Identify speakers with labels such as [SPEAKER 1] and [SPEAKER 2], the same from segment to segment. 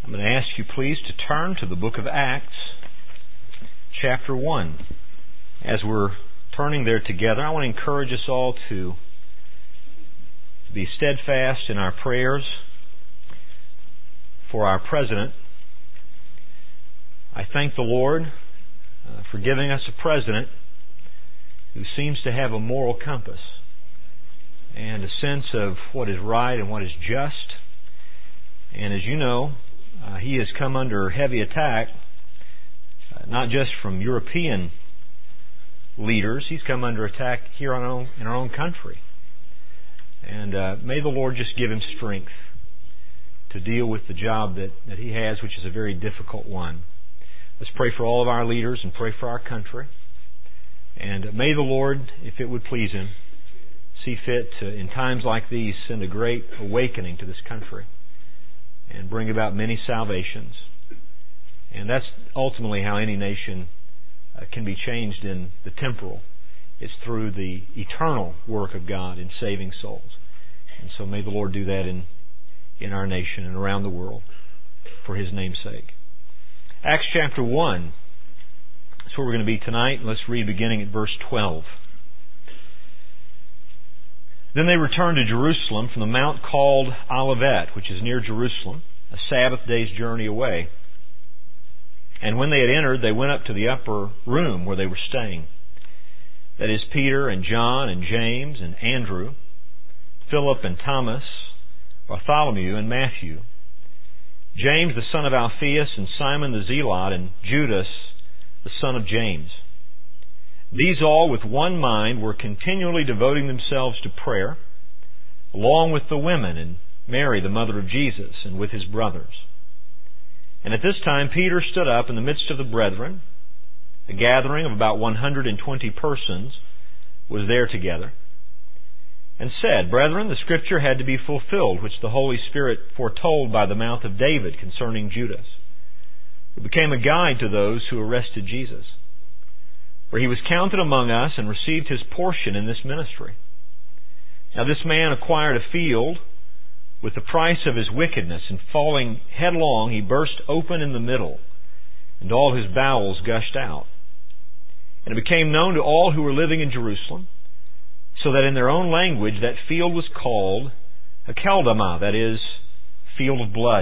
[SPEAKER 1] I'm going to ask you please to turn to the book of Acts, chapter 1. As we're turning there together, I want to encourage us all to be steadfast in our prayers for our president. I thank the Lord for giving us a president who seems to have a moral compass and a sense of what is right and what is just. And as you know, he has come under heavy attack, not just from European leaders. He's come under attack here in our own country. And may the Lord just give him strength to deal with the job that he has, which is a very difficult one. Let's pray for all of our leaders and pray for our country. And may the Lord, if it would please Him, see fit to, in times like these, send a great awakening to this country and bring about many salvations. And that's ultimately how any nation can be changed in the temporal. It's through the eternal work of God in saving souls. And so may the Lord do that in our nation and around the world for His name's sake. Acts chapter 1. That's where we're going to be tonight. Let's read beginning at verse 12. Then they returned to Jerusalem from the mount called Olivet, which is near Jerusalem, a Sabbath day's journey away. And when they had entered, they went up to the upper room where they were staying. That is, Peter and John and James and Andrew, Philip and Thomas, Bartholomew and Matthew, James the son of Alphaeus and Simon the Zealot, and Judas the son of James. These all with one mind were continually devoting themselves to prayer, along with the women and Mary the mother of Jesus, and with his brothers. And at this time Peter stood up in the midst of the brethren. A gathering of about 120 persons was there together, and said, Brethren, the Scripture had to be fulfilled, which the Holy Spirit foretold by the mouth of David concerning Judas, who became a guide to those who arrested Jesus. For he was counted among us and received his portion in this ministry. Now this man acquired a field with the price of his wickedness, and falling headlong, he burst open in the middle, and all his bowels gushed out. And it became known to all who were living in Jerusalem, so that in their own language that field was called Hakeldama, that is, field of blood.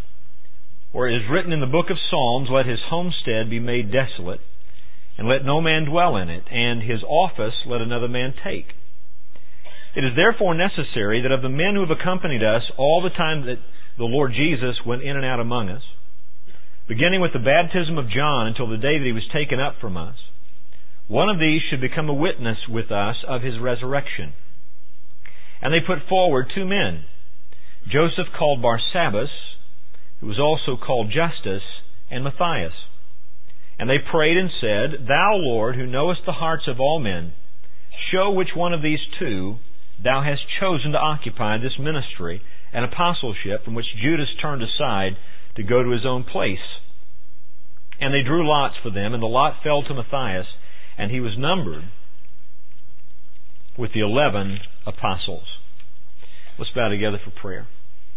[SPEAKER 1] Or it is written in the book of Psalms, Let his homestead be made desolate, and let no man dwell in it, and his office let another man take. It is therefore necessary that of the men who have accompanied us all the time that the Lord Jesus went in and out among us, beginning with the baptism of John until the day that he was taken up from us, one of these should become a witness with us of his resurrection. And they put forward 2 men, Joseph called Barsabbas, who was also called Justus, and Matthias. And they prayed and said, Thou, Lord, who knowest the hearts of all men, show which one of these 2 Thou hast chosen to occupy this ministry and apostleship from which Judas turned aside to go to his own place. And they drew lots for them, and the lot fell to Matthias, and he was numbered with the 11 apostles. Let's bow together for prayer.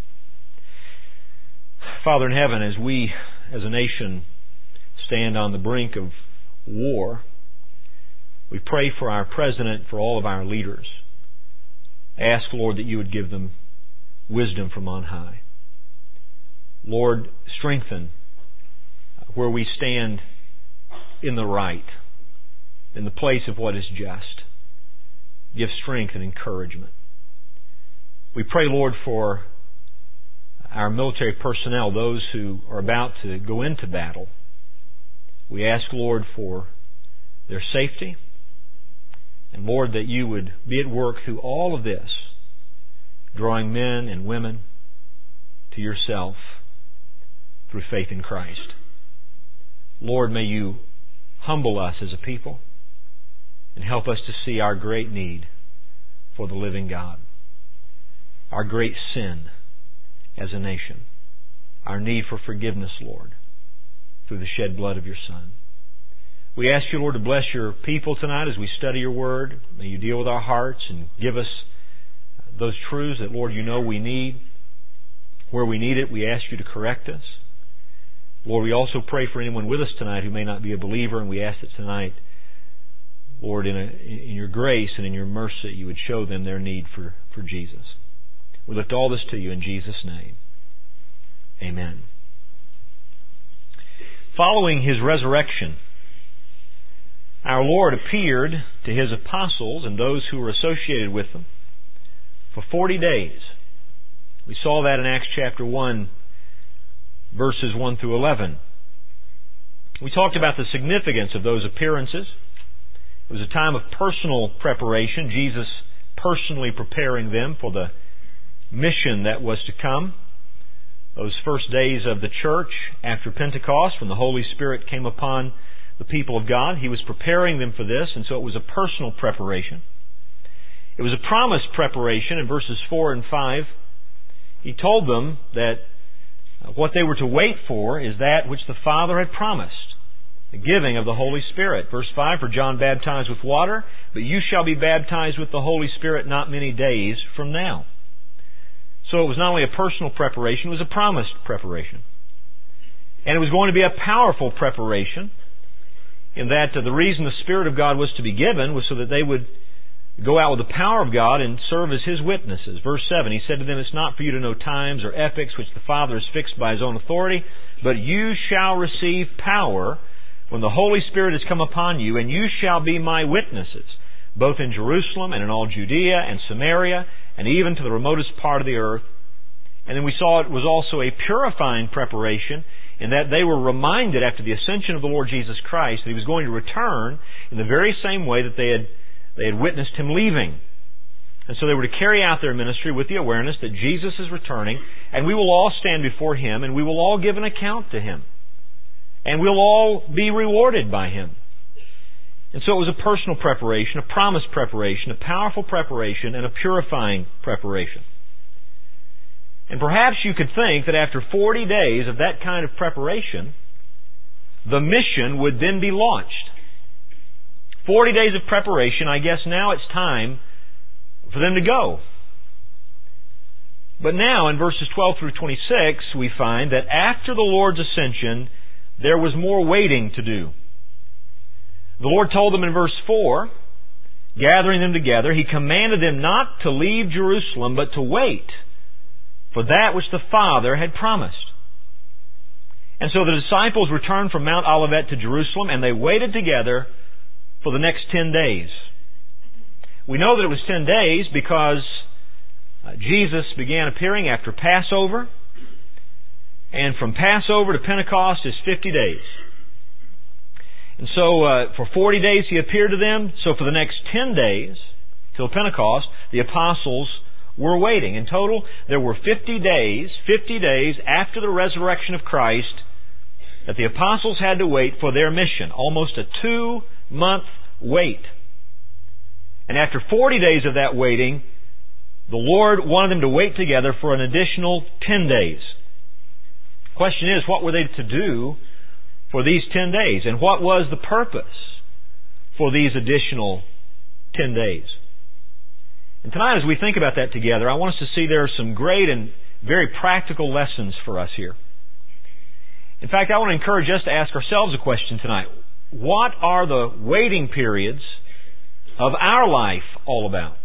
[SPEAKER 1] Father in heaven, as we as a nation stand on the brink of war, we pray for our president, for all of our leaders. Ask, Lord, that you would give them wisdom from on high. Lord, strengthen where we stand in the right, in the place of what is just. Give strength and encouragement. We pray, Lord, for our military personnel, those who are about to go into battle. We ask, Lord, for their safety. And Lord, that you would be at work through all of this, drawing men and women to yourself through faith in Christ. Lord, may you humble us as a people and help us to see our great need for the living God, our great sin as a nation, our need for forgiveness, Lord, through the shed blood of your Son. We ask you, Lord, to bless your people tonight as we study your word. May you deal with our hearts and give us those truths that, Lord, you know we need. Where we need it, we ask you to correct us. Lord, we also pray for anyone with us tonight who may not be a believer, and we ask that tonight, Lord, in your grace and in your mercy, you would show them their need for Jesus. We lift all this to you in Jesus' name. Amen. Following His resurrection, our Lord appeared to His apostles and those who were associated with them for 40 days. We saw that in Acts chapter 1, verses 1 through 11. We talked about the significance of those appearances. It was a time of personal preparation, Jesus personally preparing them for the mission that was to come. Those first days of the church after Pentecost, when the Holy Spirit came upon the people of God, He was preparing them for this, and so it was a personal preparation. It was a promised preparation in verses 4 and 5. He told them that what they were to wait for is that which the Father had promised, the giving of the Holy Spirit. Verse 5, for John baptized with water, but you shall be baptized with the Holy Spirit not many days from now. So it was not only a personal preparation, it was a promised preparation. And it was going to be a powerful preparation, in that the reason the Spirit of God was to be given was so that they would go out with the power of God and serve as His witnesses. Verse 7, He said to them, it's not for you to know times or epochs which the Father has fixed by His own authority, but you shall receive power when the Holy Spirit has come upon you, and you shall be my witnesses, both in Jerusalem and in all Judea and Samaria, and even to the remotest part of the earth. And then we saw it was also a purifying preparation, in that they were reminded after the ascension of the Lord Jesus Christ that He was going to return in the very same way that they had witnessed Him leaving. And so they were to carry out their ministry with the awareness that Jesus is returning, and we will all stand before Him, and we will all give an account to Him. And we'll all be rewarded by Him. And so it was a personal preparation, a promised preparation, a powerful preparation, and a purifying preparation. And perhaps you could think that after 40 days of that kind of preparation, the mission would then be launched. 40 days of preparation, I guess now it's time for them to go. But now in verses 12 through 26, we find that after the Lord's ascension, there was more waiting to do. The Lord told them in verse 4, gathering them together, He commanded them not to leave Jerusalem, but to wait for that which the Father had promised. And so the disciples returned from Mount Olivet to Jerusalem, and they waited together for the next 10 days. We know that it was 10 days because Jesus began appearing after Passover, and from Passover to Pentecost is 50 days. And so for 40 days He appeared to them. So for the next 10 days, till Pentecost, the apostles were waiting. In total, there were 50 days after the resurrection of Christ that the apostles had to wait for their mission. Almost a 2-month wait. And after 40 days of that waiting, the Lord wanted them to wait together for an additional 10 days. The question is, what were they to do for these 10 days? And what was the purpose for these additional 10 days? And tonight, as we think about that together, I want us to see there are some great and very practical lessons for us here. In fact, I want to encourage us to ask ourselves a question tonight. What are the waiting periods of our life all about?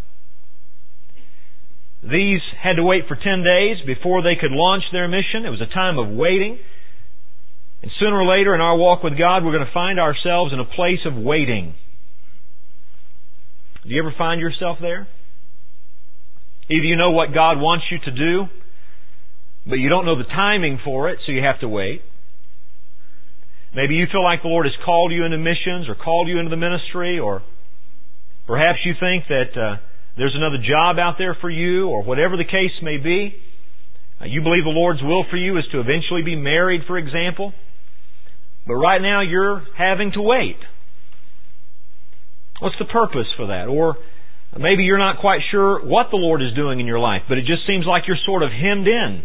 [SPEAKER 1] These had to wait for 10 days before they could launch their mission. It was a time of waiting. And sooner or later in our walk with God, we're going to find ourselves in a place of waiting. Do you ever find yourself there? Either you know what God wants you to do, but you don't know the timing for it, so you have to wait. Maybe you feel like the Lord has called you into missions or called you into the ministry, or perhaps you think that there's another job out there for you, or whatever the case may be. You believe the Lord's will for you is to eventually be married, for example. But right now you're having to wait. What's the purpose for that? Or maybe you're not quite sure what the Lord is doing in your life, but it just seems like you're sort of hemmed in.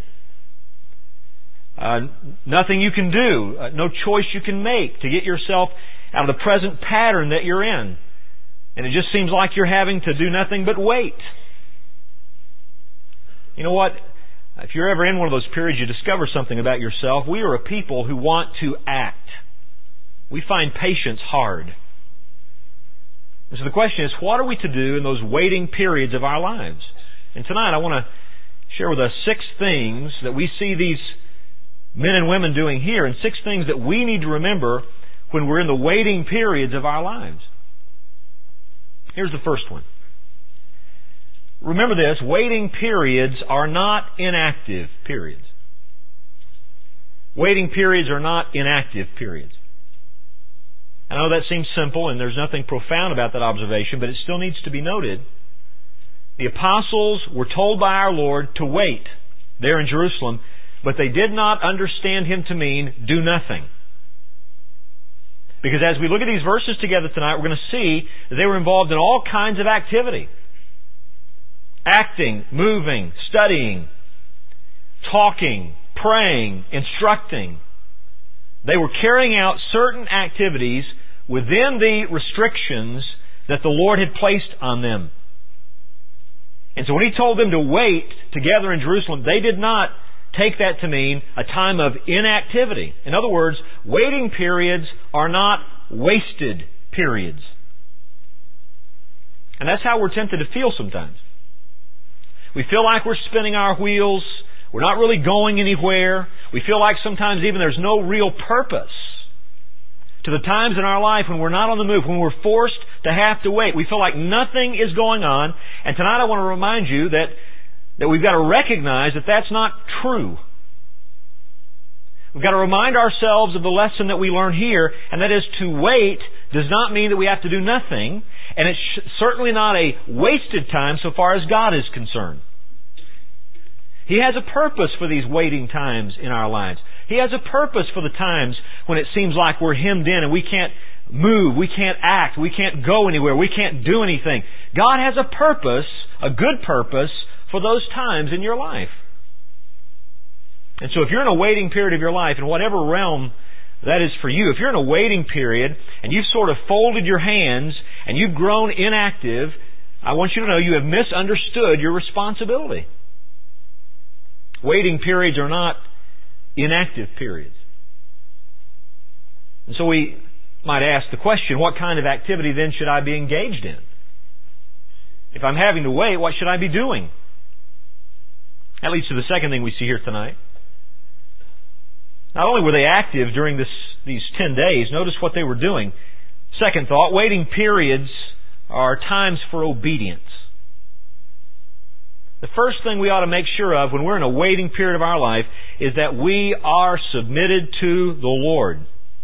[SPEAKER 1] Nothing you can do, no choice you can make to get yourself out of the present pattern that you're in. And it just seems like you're having to do nothing but wait. You know what? If you're ever in one of those periods, you discover something about yourself. We are a people who want to act. We find patience hard. And so the question is, what are we to do in those waiting periods of our lives? And tonight I want to share with us 6 things that we see these men and women doing here, and 6 things that we need to remember when we're in the waiting periods of our lives. Here's the first one. Remember this, waiting periods are not inactive periods. Waiting periods are not inactive periods. I know that seems simple and there's nothing profound about that observation, but it still needs to be noted. The apostles were told by our Lord to wait there in Jerusalem, but they did not understand Him to mean do nothing. Because as we look at these verses together tonight, we're going to see that they were involved in all kinds of activity. Acting, moving, studying, talking, praying, instructing. They were carrying out certain activities within the restrictions that the Lord had placed on them. And so when He told them to wait together in Jerusalem, they did not take that to mean a time of inactivity. In other words, waiting periods are not wasted periods. And that's how we're tempted to feel sometimes. We feel like we're spinning our wheels. We're not really going anywhere. We feel like sometimes even there's no real purpose to the times in our life when we're not on the move, when we're forced to have to wait. We feel like nothing is going on. And tonight I want to remind you that we've got to recognize that that's not true. We've got to remind ourselves of the lesson that we learn here, and that is to wait does not mean that we have to do nothing, and it's certainly not a wasted time so far as God is concerned. He has a purpose for these waiting times in our lives. He has a purpose for the times when it seems like we're hemmed in and we can't move, we can't act, we can't go anywhere, we can't do anything. God has a purpose, a good purpose, for those times in your life. And so if you're in a waiting period of your life, in whatever realm that is for you, if you're in a waiting period and you've sort of folded your hands and you've grown inactive, I want you to know you have misunderstood your responsibility. Waiting periods are not inactive periods. And so we might ask the question, what kind of activity then should I be engaged in? If I'm having to wait, what should I be doing? That leads to the second thing we see here tonight. Not only were they active during these 10 days, notice what they were doing. Second thought, waiting periods are times for obedience. The first thing we ought to make sure of when we're in a waiting period of our life is that we are submitted to the Lord.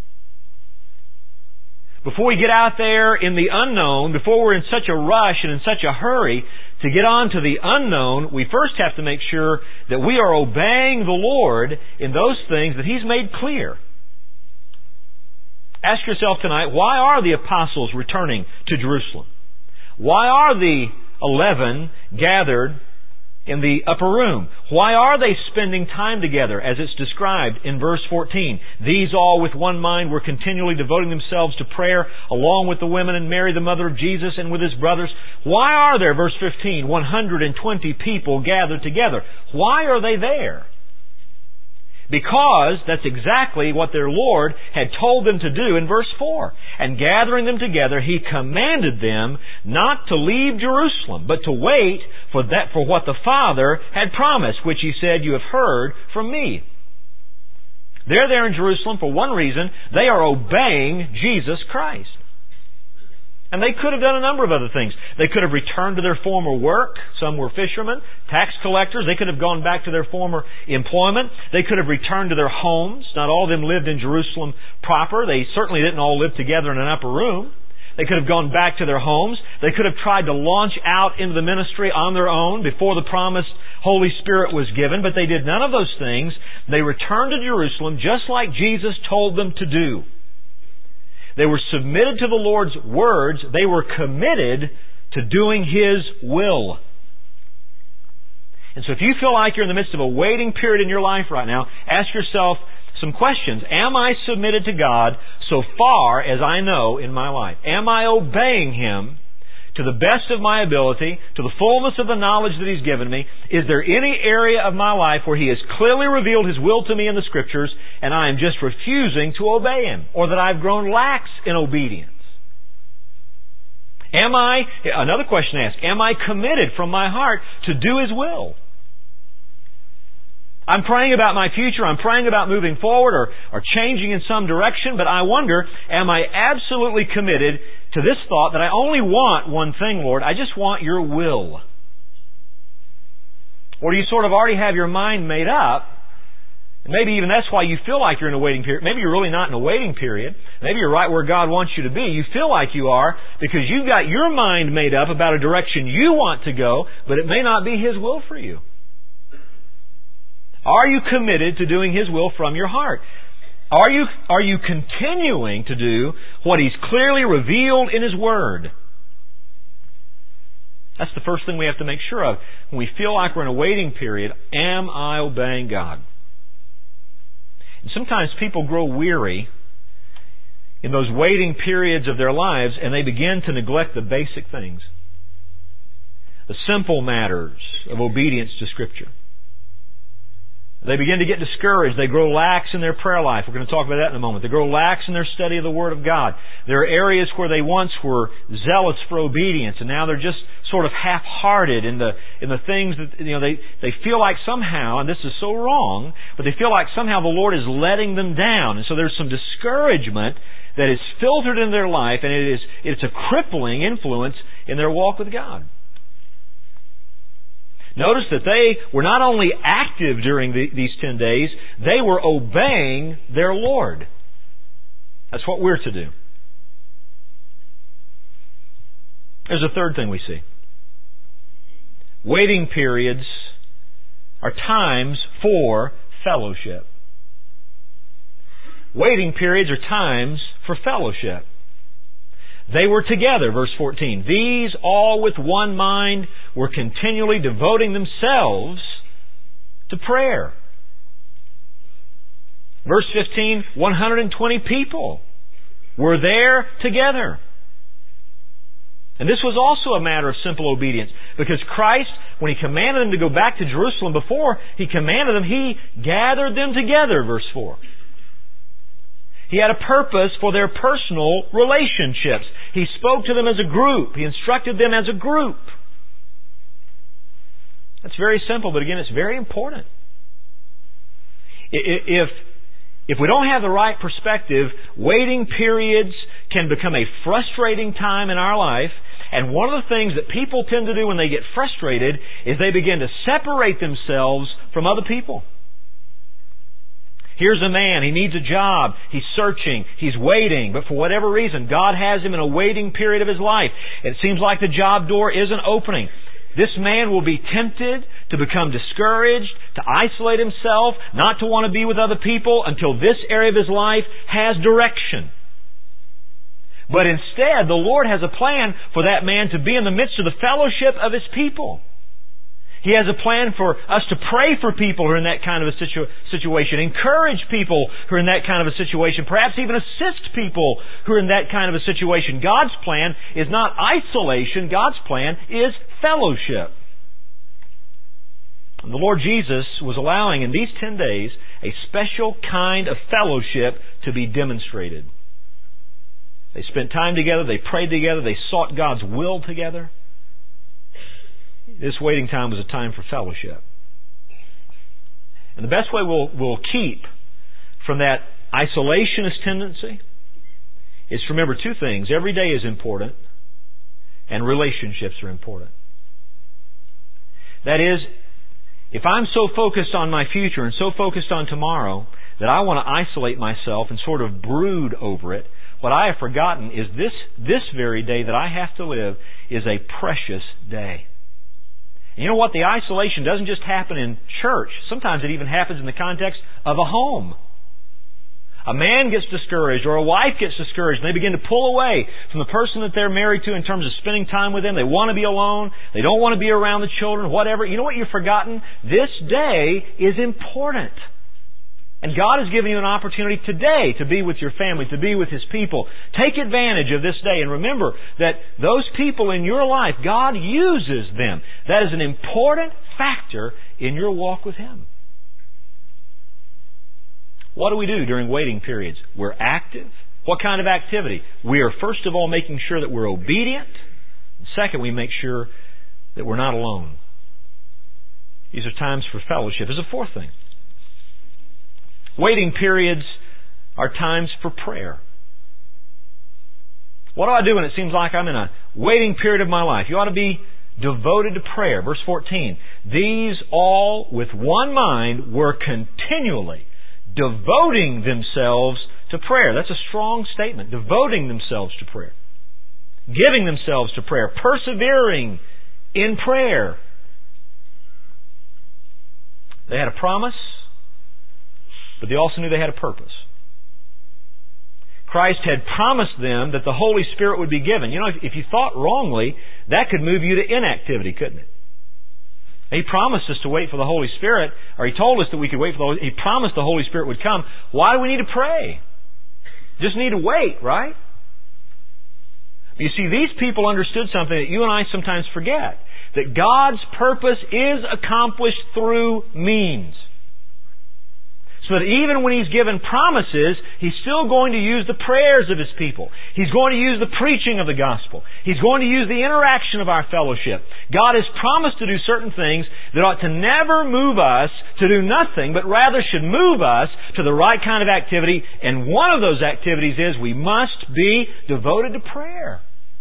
[SPEAKER 1] Before we get out there in the unknown, before we're in such a rush and in such a hurry to get on to the unknown, we first have to make sure that we are obeying the Lord in those things that He's made clear. Ask yourself tonight, why are the apostles returning to Jerusalem? Why are the 11 gathered in the upper room? Why are they spending time together as it's described in verse 14? These all with one mind were continually devoting themselves to prayer along with the women and Mary the mother of Jesus and with His brothers. Why are there, verse 15, 120 people gathered together? Why are they there? Because that's exactly what their Lord had told them to do in verse 4. And gathering them together, He commanded them not to leave Jerusalem, but to wait for what the Father had promised, which He said, you have heard from me. They're there in Jerusalem for one reason. They are obeying Jesus Christ. And they could have done a number of other things. They could have returned to their former work. Some were fishermen, tax collectors. They could have gone back to their former employment. They could have returned to their homes. Not all of them lived in Jerusalem proper. They certainly didn't all live together in an upper room. They could have gone back to their homes. They could have tried to launch out into the ministry on their own before the promised Holy Spirit was given, but they did none of those things. They returned to Jerusalem just like Jesus told them to do. They were submitted to the Lord's words. They were committed to doing His will. And so if you feel like you're in the midst of a waiting period in your life right now, ask yourself some questions. Am I submitted to God so far as I know in my life? Am I obeying Him to the best of my ability, to the fullness of the knowledge that He's given me, is there any area of my life where He has clearly revealed His will to me in the Scriptures and I am just refusing to obey Him, or that I've grown lax in obedience? Another question to ask, am I committed from my heart to do His will? I'm praying about my future, I'm praying about moving forward or changing in some direction, but I wonder, am I absolutely committed to this thought that I only want one thing, Lord, I just want Your will? Or do you sort of already have your mind made up? And maybe even that's why you feel like you're in a waiting period. Maybe you're really not in a waiting period. Maybe you're right where God wants you to be. You feel like you are because you've got your mind made up about a direction you want to go, but it may not be His will for you. Are you committed to doing His will from your heart? Are you continuing to do what He's clearly revealed in His Word? That's the first thing we have to make sure of. When we feel like we're in a waiting period, am I obeying God? And sometimes people grow weary in those waiting periods of their lives and they begin to neglect the basic things. The simple matters of obedience to Scripture. They begin to get discouraged. They grow lax in their prayer life. We're going to talk about that in a moment. They grow lax in their study of the Word of God. There are areas where they once were zealous for obedience, and now they're just sort of half-hearted in the things that they feel like somehow, and this is so wrong, but they feel like somehow the Lord is letting them down, and so there's some discouragement that is filtered in their life, and it's a crippling influence in their walk with God. Notice that they were not only active during these 10 days, they were obeying their Lord. That's what we're to do. There's a third thing we see. Waiting periods are times for fellowship. Waiting periods are times for fellowship. They were together, verse 14. These all with one mind were continually devoting themselves to prayer. Verse 15, 120 people were there together. And this was also a matter of simple obedience, because Christ, when He commanded them to go back to Jerusalem before, He commanded them, He gathered them together, verse 4. He had a purpose for their personal relationships. He spoke to them as a group. He instructed them as a group. That's very simple, but again, it's very important. If we don't have the right perspective, waiting periods can become a frustrating time in our life. And one of the things that people tend to do when they get frustrated is they begin to separate themselves from other people. Here's a man, he needs a job, he's searching, he's waiting, but for whatever reason, God has him in a waiting period of his life. It seems like the job door isn't opening. This man will be tempted to become discouraged, to isolate himself, not to want to be with other people until this area of his life has direction. But instead, the Lord has a plan for that man to be in the midst of the fellowship of His people. He has a plan for us to pray for people who are in that kind of a situation, encourage people who are in that kind of a situation, perhaps even assist people who are in that kind of a situation. God's plan is not isolation. God's plan is fellowship. And the Lord Jesus was allowing in these 10 days a special kind of fellowship to be demonstrated. They spent time together, they prayed together, they sought God's will together. This waiting time was a time for fellowship. And the best way we'll keep from that isolationist tendency is to remember two things. Every day is important, and relationships are important. That is, if I'm so focused on my future and so focused on tomorrow that I want to isolate myself and sort of brood over it, what I have forgotten is this very day that I have to live is a precious day. And you know what? The isolation doesn't just happen in church. Sometimes it even happens in the context of a home. A man gets discouraged or a wife gets discouraged and they begin to pull away from the person that they're married to in terms of spending time with them. They want to be alone. They don't want to be around the children, whatever. You know what you've forgotten? This day is important. And God has given you an opportunity today to be with your family, to be with His people. Take advantage of this day and remember that those people in your life, God uses them. That is an important factor in your walk with Him. What do we do during waiting periods? We're active. What kind of activity? We are first of all making sure that we're obedient. And second, we make sure that we're not alone. These are times for fellowship. As a fourth thing, waiting periods are times for prayer. What do I do when it seems like I'm in a waiting period of my life? You ought to be devoted to prayer. Verse 14, these all with one mind were continually devoting themselves to prayer. That's a strong statement. Devoting themselves to prayer. Giving themselves to prayer. Persevering in prayer. They had a promise, but they also knew they had a purpose. Christ had promised them that the Holy Spirit would be given. You know, if you thought wrongly, that could move you to inactivity, couldn't it? He promised us to wait for the Holy Spirit, or He told us that we could wait for the Holy Spirit. He promised the Holy Spirit would come. Why do we need to pray? Just need to wait, right? You see, these people understood something that you and I sometimes forget. That God's purpose is accomplished through means. So that even when He's given promises, He's still going to use the prayers of His people. He's going to use the preaching of the gospel. He's going to use the interaction of our fellowship. God has promised to do certain things that ought to never move us to do nothing, but rather should move us to the right kind of activity. And one of those activities is we must be devoted to prayer.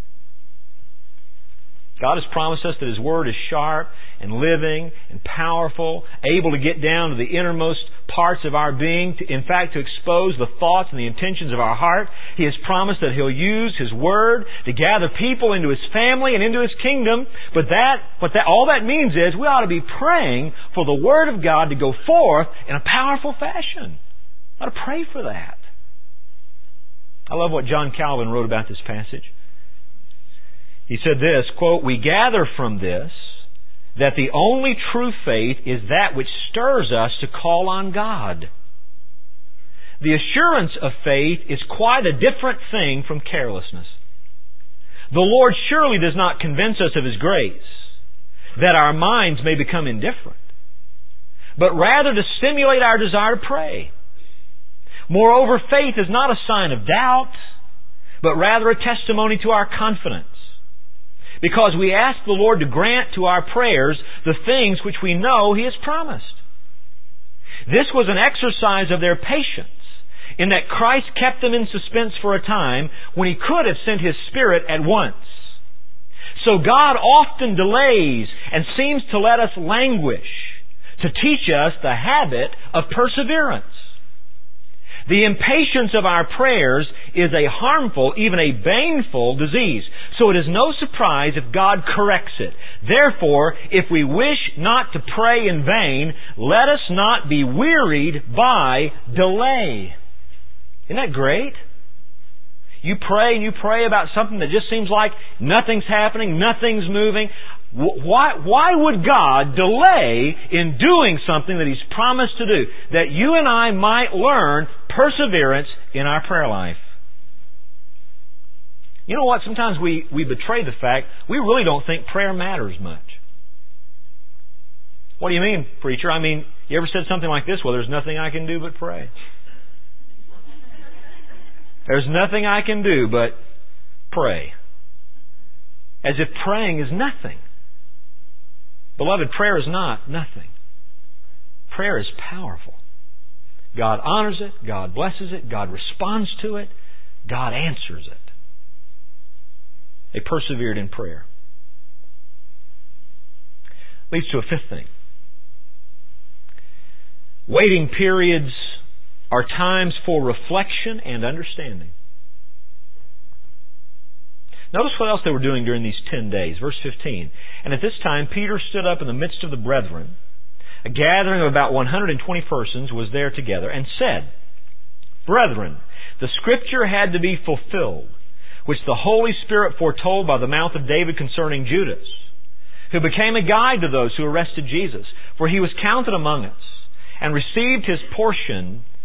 [SPEAKER 1] God has promised us that His Word is sharp and living and powerful, able to get down to the innermost parts of our being, in fact, to expose the thoughts and the intentions of our heart. He has promised that He'll use His Word to gather people into His family and into His kingdom. But all that means is we ought to be praying for the Word of God to go forth in a powerful fashion. We ought to pray for that. I love what John Calvin wrote about this passage. He said this, quote, "We gather from this that the only true faith is that which stirs us to call on God. The assurance of faith is quite a different thing from carelessness. The Lord surely does not convince us of His grace, that our minds may become indifferent, but rather to stimulate our desire to pray. Moreover, faith is not a sign of doubt, but rather a testimony to our confidence. Because we ask the Lord to grant to our prayers the things which we know He has promised. This was an exercise of their patience, in that Christ kept them in suspense for a time when He could have sent His Spirit at once. So God often delays and seems to let us languish to teach us the habit of perseverance. The impatience of our prayers is a harmful, even a baneful disease. So it is no surprise if God corrects it. Therefore, if we wish not to pray in vain, let us not be wearied by delay. Isn't that great? You pray and you pray about something that just seems like nothing's happening, nothing's moving. Why would God delay in doing something that He's promised to do? That you and I might learn perseverance in our prayer life. You know what? Sometimes we betray the fact we really don't think prayer matters much. What do you mean, preacher? I mean, you ever said something like this? Well, there's nothing I can do but pray. There's nothing I can do but pray. As if praying is nothing. Beloved, prayer is not nothing. Prayer is powerful. God honors it. God blesses it. God responds to it. God answers it. They persevered in prayer. Leads to a fifth thing. Waiting periods are times for reflection and understanding. Notice what else they were doing during these 10 days. Verse 15. And at this time, Peter stood up in the midst of the brethren. A gathering of about 120 persons was there together, and said, Brethren, the Scripture had to be fulfilled, which the Holy Spirit foretold by the mouth of David concerning Judas, who became a guide to those who arrested Jesus. For he was counted among us, and received his portion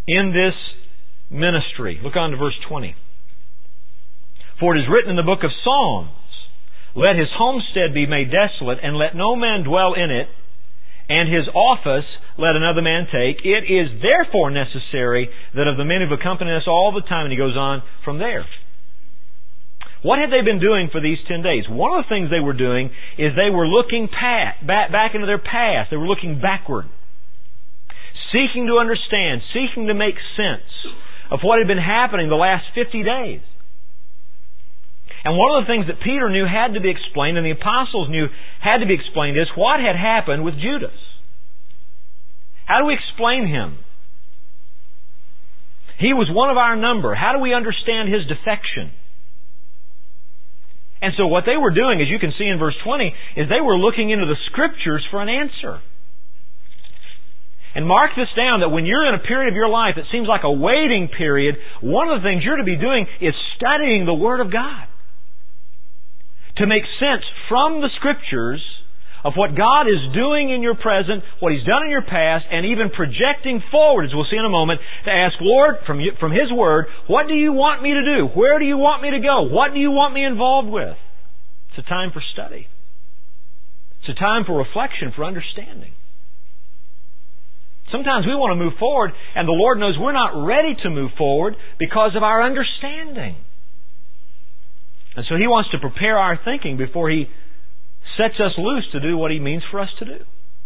[SPEAKER 1] in this ministry. Look on to verse 20. For it is written in the book of Psalms, let his homestead be made desolate, and let no man dwell in it, and his office let another man take. It is therefore necessary that of the men who accompany us all the time, and he goes on from there. What had they been doing for these 10 days? One of the things they were doing is they were looking back into their past. They were looking backward, seeking to understand, seeking to make sense of what had been happening the last 50 days. And one of the things that Peter knew had to be explained, and the apostles knew had to be explained, is what had happened with Judas. How do we explain him? He was one of our number. How do we understand his defection? And so what they were doing, as you can see in verse 20, is they were looking into the Scriptures for an answer. And mark this down, that when you're in a period of your life that seems like a waiting period, one of the things you're to be doing is studying the Word of God, to make sense from the Scriptures of what God is doing in your present, what He's done in your past, and even projecting forward, as we'll see in a moment, to ask, Lord, from His Word, what do you want me to do? Where do you want me to go? What do you want me involved with? It's a time for study. It's a time for reflection, for understanding. Sometimes we want to move forward, and the Lord knows we're not ready to move forward because of our understanding. And so He wants to prepare our thinking before He sets us loose to do what He means for us to do.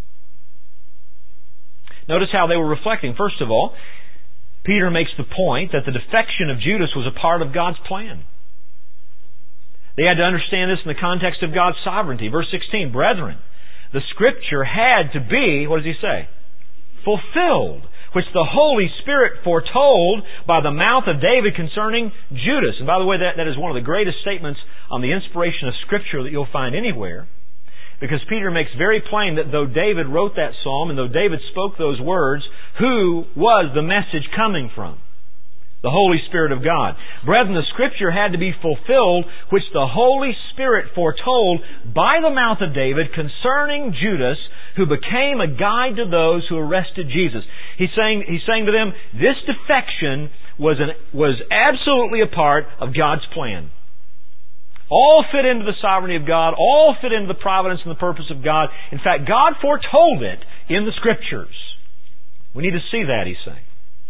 [SPEAKER 1] Notice how they were reflecting. First of all, Peter makes the point that the defection of Judas was a part of God's plan. They had to understand this in the context of God's sovereignty. Verse 16, brethren, the Scripture had to be, what does he say? Fulfilled, which the Holy Spirit foretold by the mouth of David concerning Judas. And by the way, that is one of the greatest statements on the inspiration of Scripture that you'll find anywhere. Because Peter makes very plain that though David wrote that psalm and though David spoke those words, who was the message coming from? The Holy Spirit of God. Brethren, the Scripture had to be fulfilled, which the Holy Spirit foretold by the mouth of David concerning Judas, who became a guide to those who arrested Jesus. He's saying to them, this defection was absolutely a part of God's plan. All fit into the sovereignty of God, all fit into the providence and the purpose of God. In fact, God foretold it in the Scriptures. We need to see that, he's saying.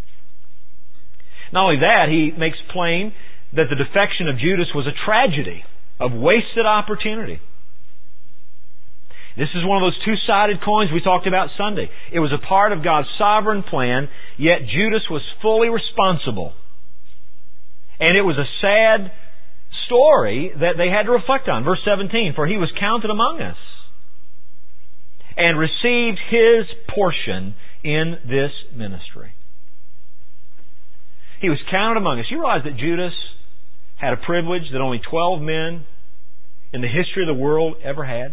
[SPEAKER 1] Not only that, he makes plain that the defection of Judas was a tragedy of wasted opportunity. This is one of those two-sided coins we talked about Sunday. It was a part of God's sovereign plan, yet Judas was fully responsible. And it was a sad story that they had to reflect on. Verse 17, for he was counted among us and received his portion in this ministry. He was counted among us. You realize that Judas had a privilege that only 12 men in the history of the world ever had?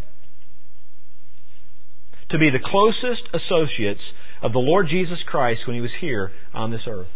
[SPEAKER 1] To be the closest associates of the Lord Jesus Christ when He was here on this earth.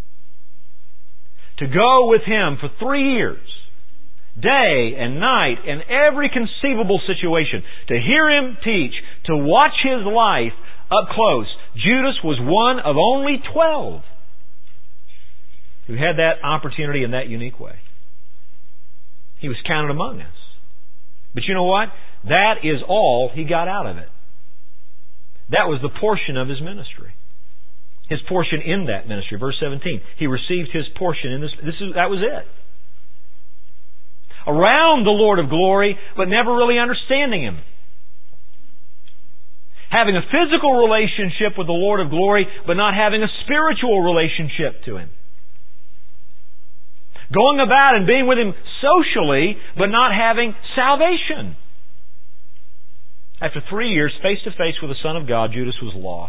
[SPEAKER 1] To go with Him for 3 years, day and night, in every conceivable situation, to hear Him teach, to watch His life up close. Judas was one of only 12 who had that opportunity in that unique way. He was counted among us. But you know what? That is all he got out of it. That was the portion of his ministry. His portion in that ministry. Verse 17. He received his portion in this. That was it. Around the Lord of glory, but never really understanding Him. Having a physical relationship with the Lord of glory, but not having a spiritual relationship to Him. Going about and being with Him socially, but not having salvation. After 3 years, face to face with the Son of God, Judas was lost.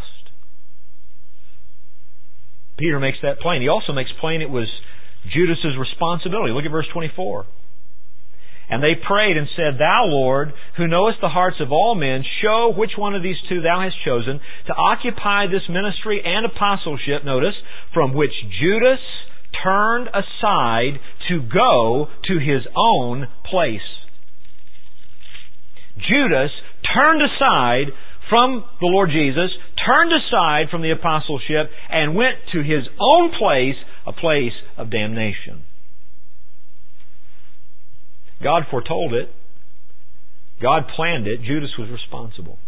[SPEAKER 1] Peter makes that plain. He also makes plain it was Judas's responsibility. Look at verse 24. And they prayed and said, Thou, Lord, who knowest the hearts of all men, show which one of these two Thou hast chosen to occupy this ministry and apostleship, notice, from which Judas turned aside to go to his own place. Judas turned aside from the Lord Jesus, turned aside from the apostleship and went to his own place, a place of damnation. God foretold it. God planned it. Judas was responsible.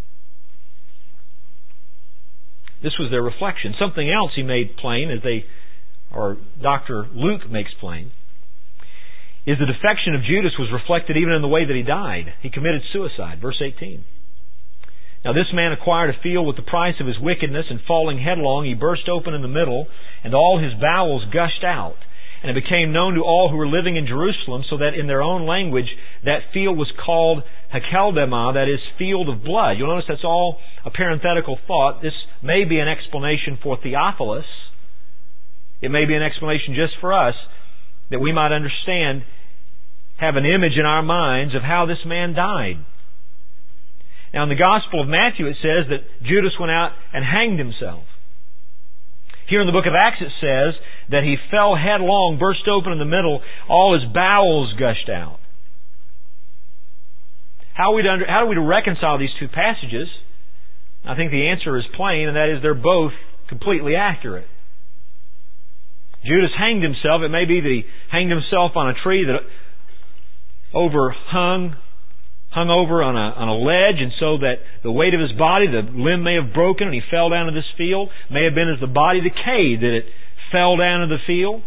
[SPEAKER 1] This was their reflection. Something else he made plain, or Dr. Luke makes plain, is the defection of Judas was reflected even in the way that he died. He committed suicide. Verse 18. Now this man acquired a field with the price of his wickedness, and falling headlong, he burst open in the middle, and all his bowels gushed out. And it became known to all who were living in Jerusalem, so that in their own language that field was called Hakeldama, that is, field of blood. You'll notice that's all a parenthetical thought. This may be an explanation for Theophilus. It may be an explanation just for us, that we might understand, have an image in our minds of how this man died. Now in the Gospel of Matthew it says that Judas went out and hanged himself. Here in the book of Acts it says that he fell headlong, burst open in the middle, all his bowels gushed out. How are we to reconcile these two passages? I think the answer is plain, and that is they're both completely accurate. Judas hanged himself. It may be that he hanged himself on a tree that hung over on a ledge, and so that the weight of his body, the limb may have broken and he fell down to this field. May have been as the body decayed that it fell down to the field.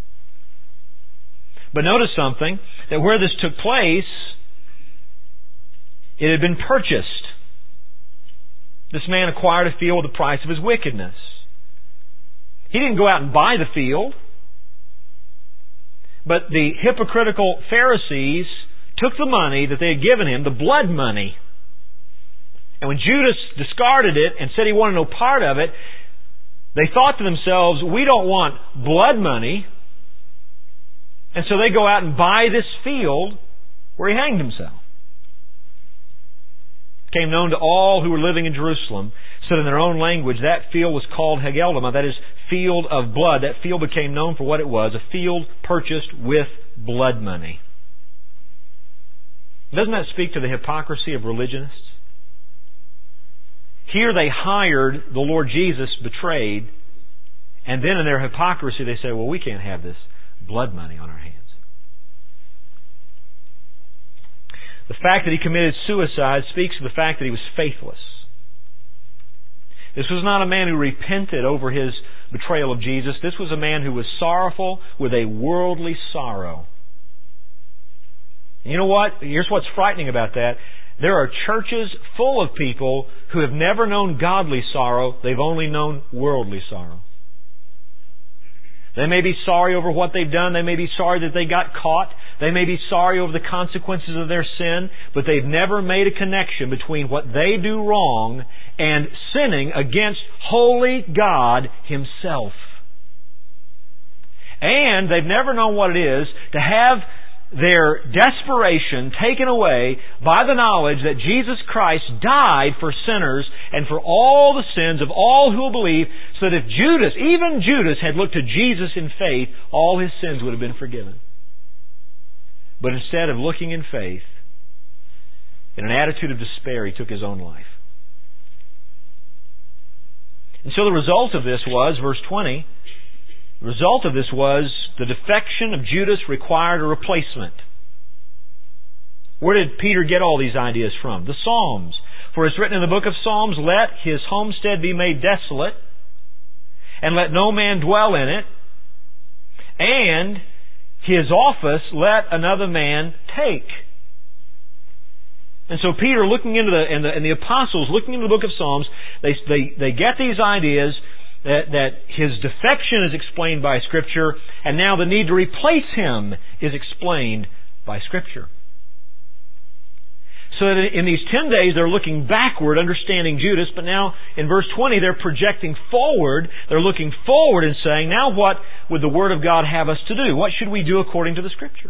[SPEAKER 1] But notice something, that where this took place, it had been purchased. This man acquired a field with the price of his wickedness. He didn't go out and buy the field, but the hypocritical Pharisees took the money that they had given him, the blood money, and when Judas discarded it and said he wanted no part of it, they thought to themselves, we don't want blood money, and so they go out and buy this field where he hanged himself. It became known to all who were living in Jerusalem, so that in their own language that field was called Hakeldama, that is, field of blood. That field became known for what it was, a field purchased with blood money. Doesn't that speak to the hypocrisy of religionists? Here they hired the Lord Jesus betrayed, and then in their hypocrisy they say, well, we can't have this blood money on our hands. The fact that he committed suicide speaks to the fact that he was faithless. This was not a man who repented over his betrayal of Jesus. This was a man who was sorrowful with a worldly sorrow. And you know what? Here's what's frightening about that. There are churches full of people who have never known godly sorrow. They've only known worldly sorrow. They may be sorry over what they've done. They may be sorry that they got caught. They may be sorry over the consequences of their sin, but they've never made a connection between what they do wrong and sinning against holy God Himself. And they've never known what it is to have their desperation taken away by the knowledge that Jesus Christ died for sinners and for all the sins of all who will believe, so that if Judas, even Judas, had looked to Jesus in faith, all his sins would have been forgiven. But instead of looking in faith, in an attitude of despair, he took his own life. And so the result of this was, verse 20, the result of this was the defection of Judas required a replacement. Where did Peter get all these ideas from? The Psalms. For it's written in the book of Psalms, let his homestead be made desolate, and let no man dwell in it, and his office let another man take. And so Peter, looking into and the apostles looking into the book of Psalms, they get these ideas that his defection is explained by Scripture, and now the need to replace him is explained by Scripture. So that in these 10 days they're looking backward, understanding Judas, but now in verse 20 they're projecting forward. They're looking forward and saying, now what would the Word of God have us to do? What should we do according to the Scriptures?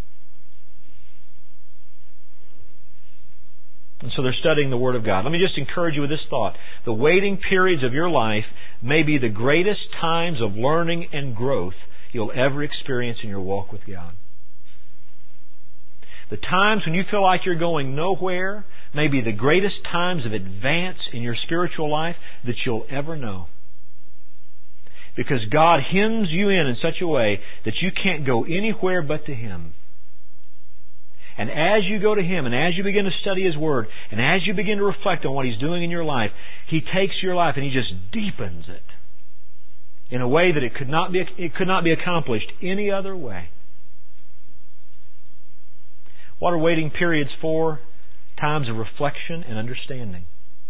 [SPEAKER 1] And so they're studying the Word of God. Let me just encourage you with this thought. The waiting periods of your life may be the greatest times of learning and growth you'll ever experience in your walk with God. The times when you feel like you're going nowhere, may be the greatest times of advance in your spiritual life that you'll ever know. Because God hems you in such a way that you can't go anywhere but to Him. And as you go to Him, and as you begin to study His Word, and as you begin to reflect on what He's doing in your life, He takes your life and He just deepens it in a way that it could not be accomplished any other way. What are waiting periods for? Times of reflection and understanding.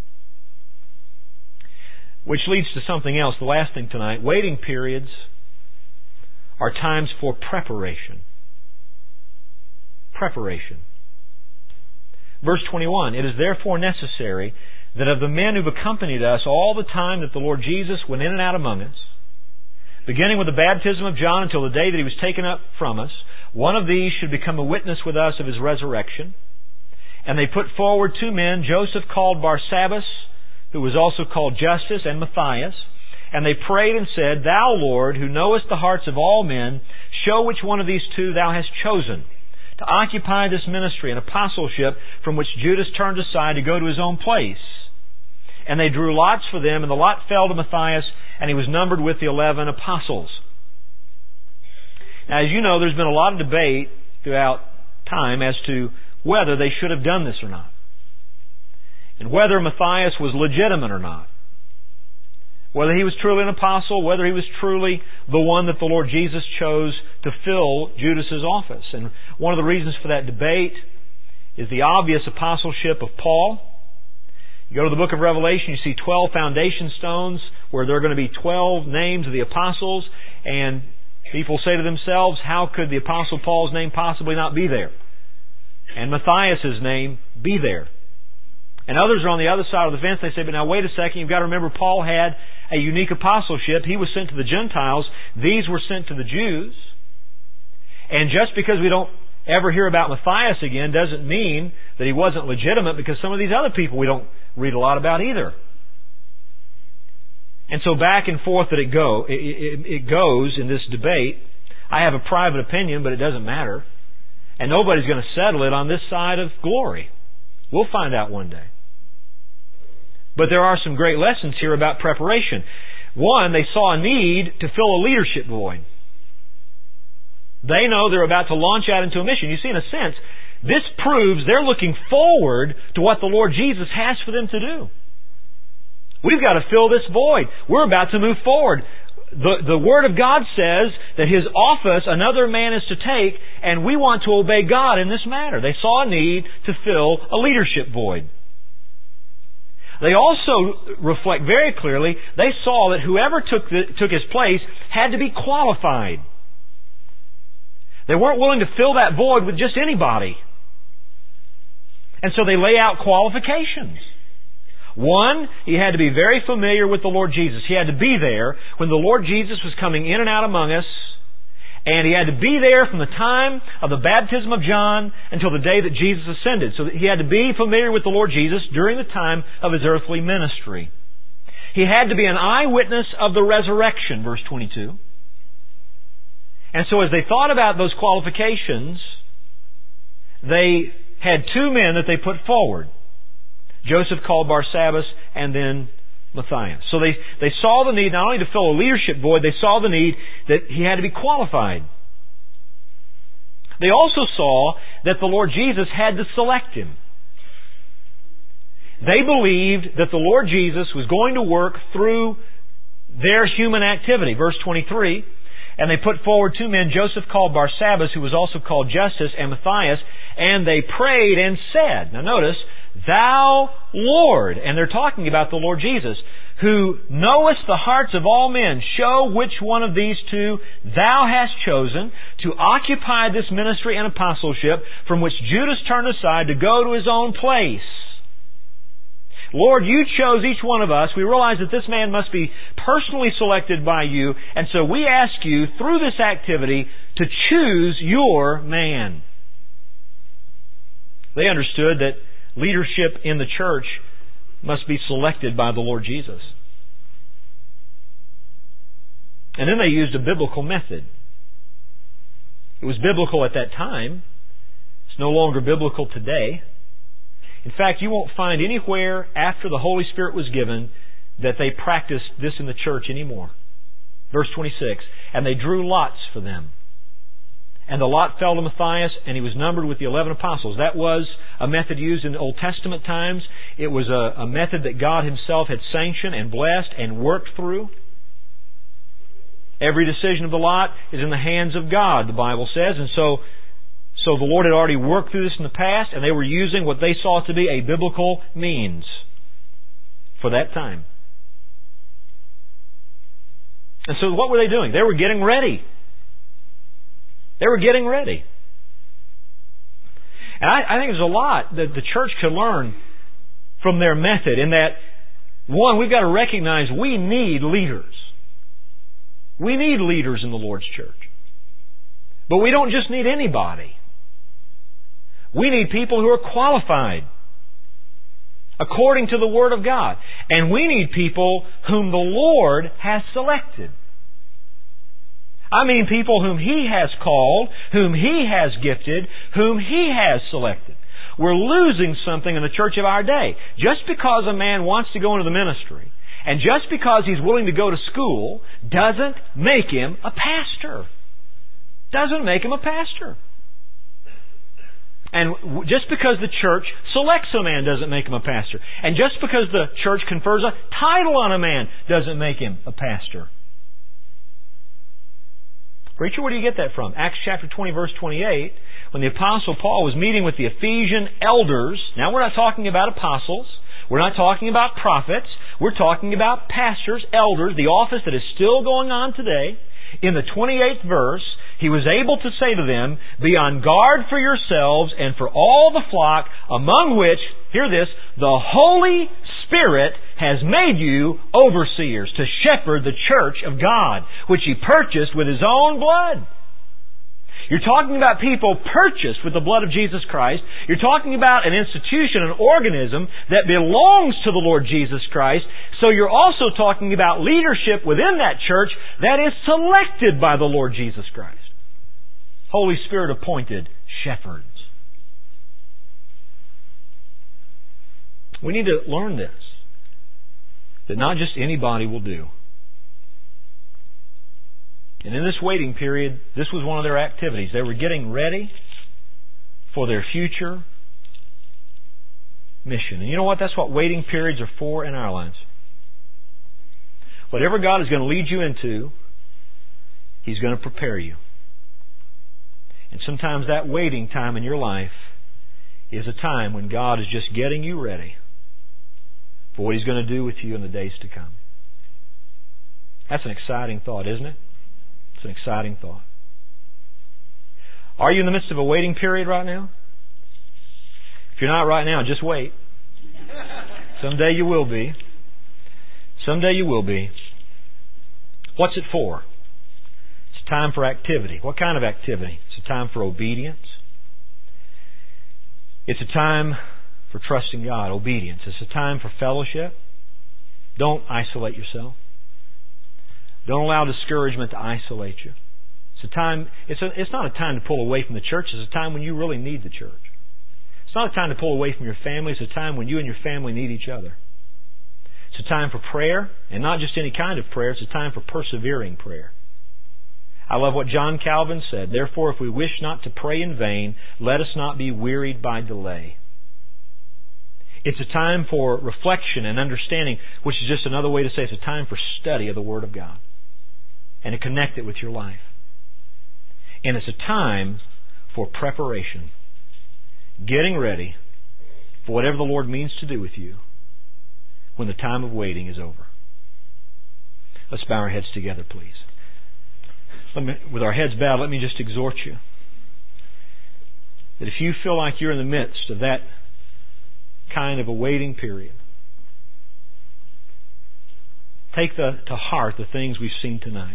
[SPEAKER 1] Which leads to something else, the last thing tonight. Waiting periods are times for preparation. Preparation. Verse 21, "It is therefore necessary that of the men who've accompanied us all the time that the Lord Jesus went in and out among us, beginning with the baptism of John until the day that He was taken up from us, one of these should become a witness with us of His resurrection. And they put forward 2 men, Joseph called Barsabbas, who was also called Justus, and Matthias. And they prayed and said, Thou, Lord, who knowest the hearts of all men, show which one of these 2 Thou hast chosen to occupy this ministry and apostleship from which Judas turned aside to go to his own place. And they drew lots for them, and the lot fell to Matthias, and he was numbered with the 11 apostles." Now, as you know, there's been a lot of debate throughout time as to whether they should have done this or not, and whether Matthias was legitimate or not, whether he was truly an apostle, whether he was truly the one that the Lord Jesus chose to fill Judas's office. And one of the reasons for that debate is the obvious apostleship of Paul. You go to the book of Revelation, you see 12 foundation stones where there are going to be 12 names of the apostles, and people say to themselves, how could the Apostle Paul's name possibly not be there? And Matthias' name be there. And others are on the other side of the fence. They say, but now wait a second, you've got to remember Paul had a unique apostleship. He was sent to the Gentiles. These were sent to the Jews. And just because we don't ever hear about Matthias again doesn't mean that he wasn't legitimate, because some of these other people we don't read a lot about either. And so back and forth that it goes in this debate. I have a private opinion, but it doesn't matter. And nobody's going to settle it on this side of glory. We'll find out one day. But there are some great lessons here about preparation. One, they saw a need to fill a leadership void. They know they're about to launch out into a mission. You see, in a sense, this proves they're looking forward to what the Lord Jesus has for them to do. We've got to fill this void. We're about to move forward. The Word of God says that His office another man is to take, and we want to obey God in this matter. They saw a need to fill a leadership void. They also reflect very clearly, they saw that whoever took his place had to be qualified. They weren't willing to fill that void with just anybody. And so they lay out qualifications. One, he had to be very familiar with the Lord Jesus. He had to be there when the Lord Jesus was coming in and out among us. And he had to be there from the time of the baptism of John until the day that Jesus ascended. So he had to be familiar with the Lord Jesus during the time of His earthly ministry. He had to be an eyewitness of the resurrection, verse 22. And so as they thought about those qualifications, they had 2 men that they put forward. Joseph called Barsabbas, and then Matthias. So they saw the need not only to fill a leadership void, they saw the need that he had to be qualified. They also saw that the Lord Jesus had to select him. They believed that the Lord Jesus was going to work through their human activity. Verse 23, "And they put forward 2 men, Joseph called Barsabbas, who was also called Justus, and Matthias, and they prayed and said," now notice, "Thou, Lord," and they're talking about the Lord Jesus, "who knowest the hearts of all men, show which one of these 2 Thou hast chosen to occupy this ministry and apostleship from which Judas turned aside to go to his own place. Lord, You chose each one of us. We realize that this man must be personally selected by You, and so we ask You, through this activity, to choose Your man." They understood that leadership in the church must be selected by the Lord Jesus. And then they used a biblical method. It was biblical at that time. It's no longer biblical today. In fact, you won't find anywhere after the Holy Spirit was given that they practiced this in the church anymore. Verse 26, and they drew lots for them. And the lot fell to Matthias, and he was numbered with the 11 apostles. That was a method used in the Old Testament times. It was a method that God Himself had sanctioned and blessed and worked through. Every decision of the lot is in the hands of God, the Bible says. And so the Lord had already worked through this in the past, and they were using what they saw to be a biblical means for that time. And so what were they doing? They were getting ready. They were getting ready. And I think there's a lot that the church could learn from their method in that, one, we've got to recognize we need leaders. We need leaders in the Lord's church. But we don't just need anybody. We need people who are qualified according to the Word of God. And we need people whom the Lord has selected. I mean people whom He has called, whom He has gifted, whom He has selected. We're losing something in the church of our day. Just because a man wants to go into the ministry, and just because he's willing to go to school, doesn't make him a pastor. Doesn't make him a pastor. And just because the church selects a man doesn't make him a pastor. And just because the church confers a title on a man doesn't make him a pastor. Preacher, where do you get that from? Acts chapter 20, verse 28, when the Apostle Paul was meeting with the Ephesian elders. Now, we're not talking about apostles. We're not talking about prophets. We're talking about pastors, elders, the office that is still going on today. In the 28th verse, he was able to say to them, be on guard for yourselves and for all the flock, among which, hear this, the Holy Spirit has made you overseers to shepherd the church of God, which He purchased with His own blood. You're talking about people purchased with the blood of Jesus Christ. You're talking about an institution, an organism that belongs to the Lord Jesus Christ. So you're also talking about leadership within that church that is selected by the Lord Jesus Christ. Holy Spirit appointed shepherds. We need to learn this. That not just anybody will do. And in this waiting period, this was one of their activities. They were getting ready for their future mission. And you know what? That's what waiting periods are for in our lives. Whatever God is going to lead you into, He's going to prepare you. And sometimes that waiting time in your life is a time when God is just getting you ready for what He's going to do with you in the days to come. That's an exciting thought, isn't it? It's an exciting thought. Are you in the midst of a waiting period right now? If you're not right now, just wait. Someday you will be. Someday you will be. What's it for? It's a time for activity. What kind of activity? It's a time for obedience. It's a time for trusting God, obedience. It's a time for fellowship. Don't isolate yourself. Don't allow discouragement to isolate you. It's a time. It's not a time to pull away from the church. It's a time when you really need the church. It's not a time to pull away from your family. It's a time when you and your family need each other. It's a time for prayer, and not just any kind of prayer. It's a time for persevering prayer. I love what John Calvin said. Therefore, if we wish not to pray in vain, let us not be wearied by delay. It's a time for reflection and understanding, which is just another way to say it's a time for study of the Word of God and to connect it with your life. And it's a time for preparation, getting ready for whatever the Lord means to do with you when the time of waiting is over. Let's bow our heads together, please. With our heads bowed, let me just exhort you that if you feel like you're in the midst of that kind of a waiting period, take to heart the things we've seen tonight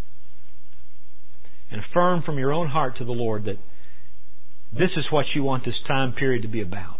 [SPEAKER 1] and affirm from your own heart to the Lord that this is what you want this time period to be about.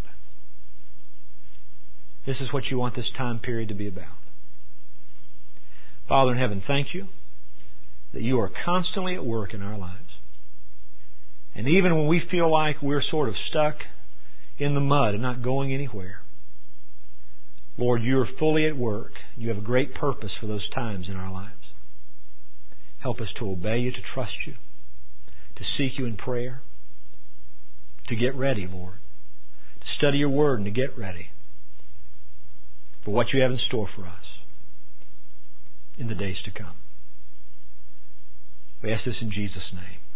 [SPEAKER 1] This is what you want this time period to be about. Father in heaven, thank you that you are constantly at work in our lives. And even when we feel like we're sort of stuck in the mud and not going anywhere. Lord, You are fully at work. You have a great purpose for those times in our lives. Help us to obey You, to trust You, to seek You in prayer, to get ready, Lord, to study Your Word and to get ready for what You have in store for us in the days to come. We ask this in Jesus' name.